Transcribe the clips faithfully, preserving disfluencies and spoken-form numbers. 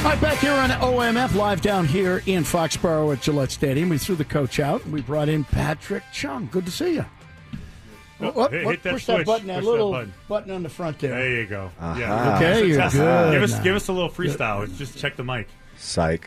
All right, back here on O M F, live down here in Foxborough at Gillette Stadium. We threw the coach out, and we brought in Patrick Chung. Good to see you. Oh, what, hit, what, hit that push switch. that button, that Push little that button. button on the front there. There you go. Uh-huh. Yeah. Okay, you're good. Give us, now. give us a little freestyle. Just check the mic. Psych.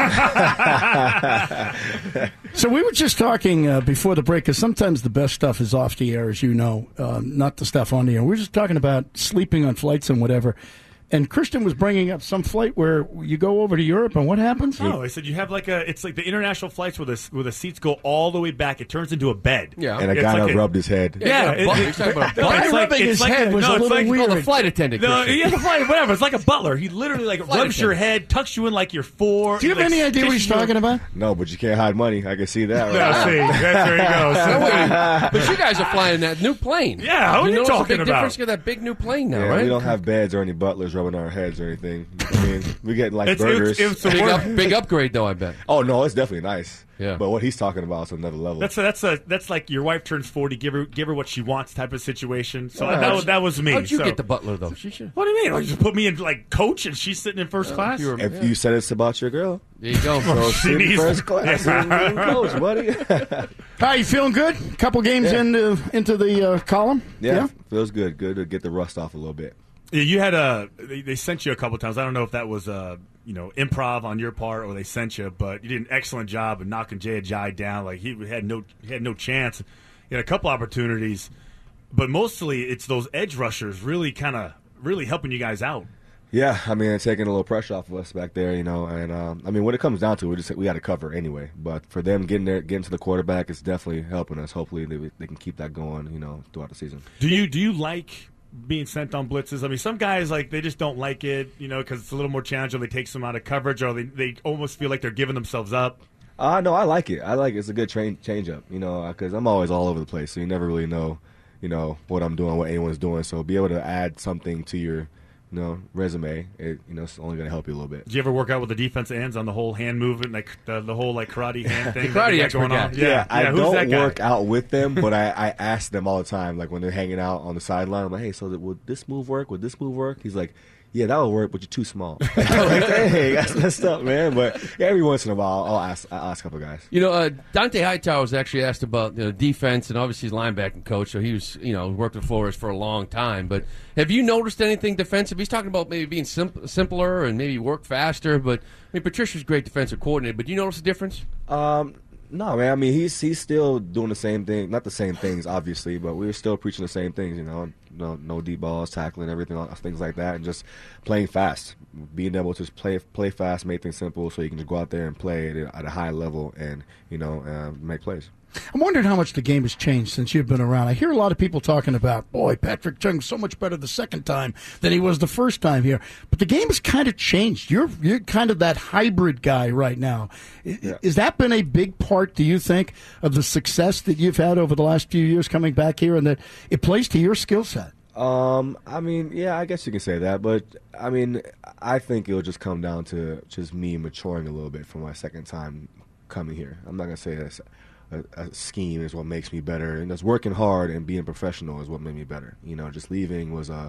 So we were just talking uh, before the break, because sometimes the best stuff is off the air, as you know, uh, not the stuff on the air. We were just talking about sleeping on flights and whatever. And Christian was bringing up some flight where you go over to Europe, and what happens? No, I said you have like a. It's like the international flights where the where the seats go all the way back. It turns into a bed. Yeah, and a It's guy like that a- rubbed his head. Yeah, Yeah, it- you're it- talking about a no, butler. it's like- Rubbing it's his like head a- was no, a it's little like- weird. Oh, the flight attendant. No, Christian. yeah, the flight, whatever. It's like a butler. He literally like Flight rubs your attendant. head, tucks you in like you're four. Do you have like, any idea what he's kisses you. talking about? No, but you can't hide money. I can see that. No, Right? see, that's, there you go. No, So- wait, but you guys are flying that new plane. Yeah, how are you notice talking a big about? difference with that big new plane now, Yeah, right? we don't have beds or any butlers rubbing our heads or anything. I mean, we get like It's- burgers. it's- it's the big, word- up, big upgrade, though, I bet. oh no, it's definitely nice. Yeah. But what he's talking about is another level. That's a, that's a that's like your wife turns forty, give her give her what she wants type of situation. So Yeah. that was that was me. How'd you So- get the butler, though? She should. What do you mean? Like, you just put me in like coach and she's sitting in first class. you were- if yeah. you said it's about your girl, There you go. so She sit needs- first class and, and coach, buddy. All right, you feeling good? Couple games Yeah. into, into the uh, column? yeah, feels good. Good to get the rust off a little bit. Yeah, you had a they, they sent you a couple times. I don't know if that was uh you know improv on your part or they sent you, but you did an excellent job of knocking Jay Ajayi down. Like he had no he had no chance. He had a couple opportunities, but mostly it's those edge rushers really kind of really helping you guys out. Yeah, I mean, taking a little pressure off of us back there, you know, and um, I mean, when it comes down to it, we just we got to cover anyway. But for them getting there, getting to the quarterback, it's definitely helping us. Hopefully, they they can keep that going, you know, throughout the season. Do you do you like being sent on blitzes? I mean, some guys like they just don't like it, you know, because it's a little more challenging. They take some out of coverage, or they they almost feel like they're giving themselves up. Uh, no, I like it. I like it. It's a good train change up, you know, because I'm always all over the place, so you never really know, you know, what I'm doing, what anyone's doing. So be able to add something to your, you know, resume, it, you know, it's only going to help you a little bit. Did you ever work out with the defensive ends on the whole hand movement, like the, the whole like karate hand thing? The that karate they got expert going guy. on? Yeah, I who's that don't guy? work out with them, but I, I ask them all the time, like when they're hanging out on the sideline. I'm like, hey, so that, would this move work? Would this move work? He's like, yeah, that would work, but you're too small. I'm like, hey, that's messed up, man. But yeah, every once in a while, I'll ask, I'll ask a couple guys. You know, uh, Dante Hightower was actually asked about you know, defense, and obviously he's a linebacking coach, so he was, you know, worked with Flores for a long time. But have you noticed anything defensive? He's talking about maybe being simp- simpler and maybe work faster. But I mean, Patricia's a great defensive coordinator. But do you notice a difference? Um, no, man. I mean, he's he's still doing the same thing. Not the same things, obviously, but we're still preaching the same things. You know, no, no deep balls, tackling, everything, things like that, and just playing fast, being able to just play play fast, make things simple, so you can just go out there and play at a, at a high level and you know uh, make plays. I'm wondering how much the game has changed since you've been around. I hear a lot of people talking about, boy, Patrick Chung's so much better the second time than he was the first time here. But the game has kind of changed. You're you're kind of that hybrid guy right now. Yeah. Has that been a big part, do you think, of the success that you've had over the last few years coming back here, and that it plays to your skill set? Um, I mean, yeah, I guess you can say that, but I mean, I think it'll just come down to just me maturing a little bit for my second time coming here. I'm not gonna say that's a, a scheme is what makes me better, and just working hard and being professional is what made me better. You know, just leaving was a,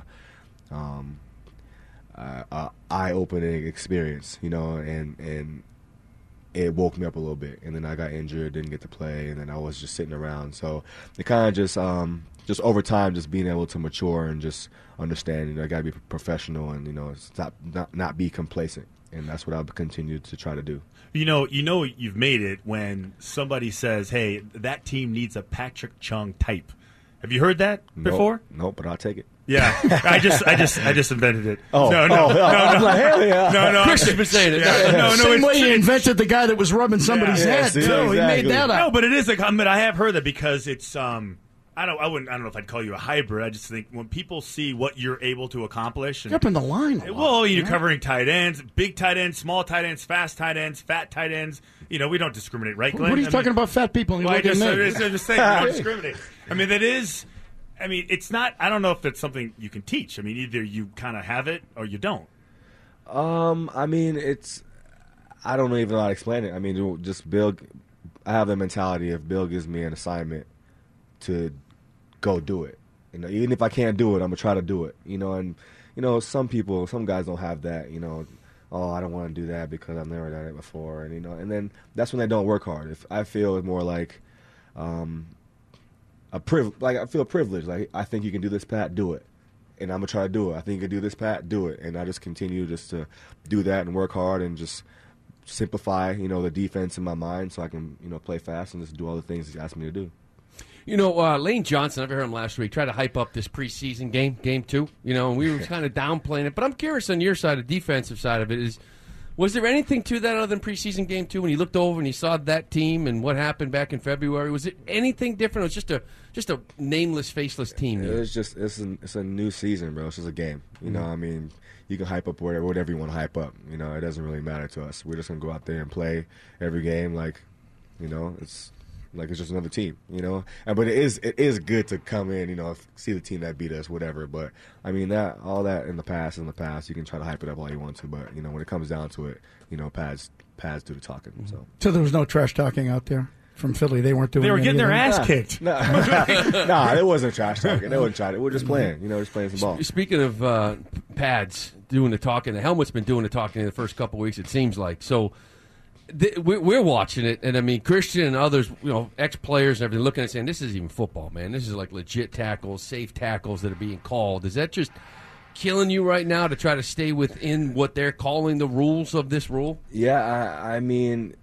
um, a, a eye-opening experience. You know, and and it woke me up a little bit, and then I got injured, didn't get to play, and then I was just sitting around. So it kind of just, um, just over time, just being able to mature and just understand, you know, I got to be professional and, you know, stop, not, not be complacent. And that's what I'll continue to try to do. You know, you know, you've made it when somebody says, "Hey, that team needs a Patrick Chung type." Have you heard that before? Nope, nope, but I'll take it. Yeah, I just, I just, I just invented it. Oh, no, no, oh, no, no, I'm no, like, hell yeah. no, no. Christian's been saying it. Yeah, no, no, Same it's, way you it's- invented the guy that was rubbing somebody's Yeah, head, see, too. He made exactly. that up. No, but it is like I mean, I have heard that because it's um I don't I wouldn't I don't know if I'd call you a hybrid. I just think when people see what you're able to accomplish and You're up in the line a lot. well, you're yeah. covering tight ends, big tight ends, small tight ends, fast tight ends, fat tight ends. You know, we don't discriminate, right, Glenn? What are you I talking mean, about fat people? And you well, I look at just, me. I'm just, I'm just saying, we don't discriminate. I mean, that is, I mean, it's not, I don't know if that's something you can teach. I mean, either you kind of have it or you don't. Um, I mean, it's, I don't even know how to explain it. I mean, just Bill, I have the mentality if Bill gives me an assignment to go do it. You know, even if I can't do it, I'm gonna try to do it. You know, and you know, some people, some guys don't have that. You know, oh, I don't want to do that because I've never done it before, and you know, and then that's when they don't work hard. If I feel it's more like um, a priv, like I feel privileged. Like I think you can do this, Pat, do it, and I'm gonna try to do it. I think you can do this, Pat, do it, and I just continue just to do that and work hard and just simplify, you know, the defense in my mind so I can, you know, play fast and just do all the things he asked me to do. You know, uh, Lane Johnson, I've heard him last week, try to hype up this preseason game, game two, you know, and we were kind of downplaying it. But I'm curious on your side, the defensive side of it, is was there anything to that other than preseason game two when you looked over and you saw that team and what happened back in February? Was it anything different? It was just a just a nameless, faceless team. It was just, it's a, it's a new season, bro. It's just a game. You know, I mean, you can hype up whatever, whatever you want to hype up. You know, it doesn't really matter to us. We're just going to go out there and play every game like, you know, it's like it's just another team, you know. And but it is it is good to come in, you know, see the team that beat us, whatever. But I mean that all that in the past, in the past, you can try to hype it up all you want to, but you know when it comes down to it, you know, pads pads do the talking. So So there was no trash talking out there from Philly. They weren't doing. They were getting their anything? ass kicked. no, nah, it wasn't trash talking. They wasn't trying. We were just playing, you know, just playing some ball. Speaking of uh, pads doing the talking, the helmet's been doing the talking in the first couple of weeks, it seems like. So th- we're, we're watching it, and I mean, Christian and others, you know, ex-players and everything, looking at it saying, this is even football, man. This is like legit tackles, safe tackles that are being called. Is that just killing you right now to try to stay within what they're calling the rules of this rule? Yeah, I, I mean,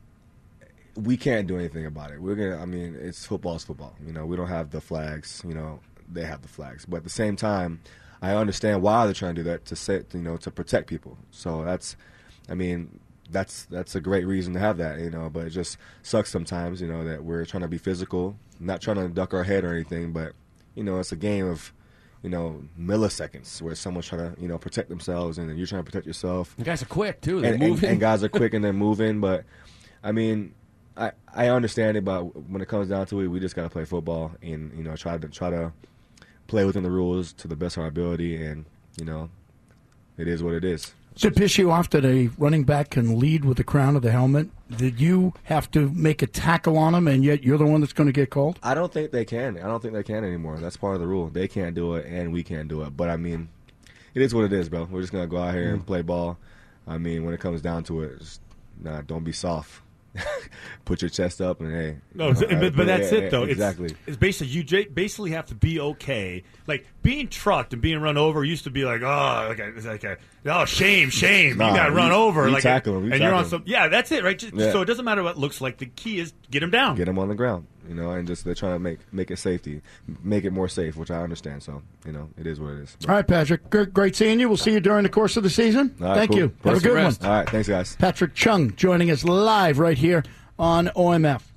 we can't do anything about it. We're gonna. I mean, it's football's football. You know, we don't have the flags. You know, they have the flags. But at the same time, I understand why they're trying to do that to say, you know, to protect people. So that's, I mean, that's that's a great reason to have that. You know, but it just sucks sometimes. You know, that we're trying to be physical, not trying to duck our head or anything. But you know, it's a game of, you know, milliseconds where someone's trying to, you know, protect themselves, and then you're trying to protect yourself. The guys are quick too. They're and, moving, and, and guys are quick and they're moving. But I mean, I I understand it, but when it comes down to it, we just gotta play football and you know try to try to play within the rules to the best of our ability, and you know, it is what it is. Does it piss you off that a running back can lead with the crown of the helmet? Did you have to make a tackle on him, and yet you're the one that's going to get called? I don't think they can. I don't think they can anymore. That's part of the rule. They can't do it, and we can't do it. But I mean, it is what it is, bro. We're just gonna go out here and play ball. I mean, when it comes down to it, just, nah, don't be soft. Put your chest up and hey. No, it's- uh, but, but that's yeah, it though. yeah, exactly. It's, it's basically you j- basically have to be okay. Like being trucked and being run over used to be like oh like a, it's like a oh shame shame Nah, you got run we- over we like tackle him, we and you're tackle on him. some yeah that's it right. Just, Yeah. So it doesn't matter what it looks like. The key is get him down. Get them on the ground, you know, and just they're trying to make make it safety, make it more safe, which I understand. So you know, it is what it is. All right, Patrick. Great, great seeing you. We'll see you during the course of the season. All right, Thank cool. you. Have a Rest- good rest. one. All right, thanks guys. Patrick Chung joining us live right here on O M F.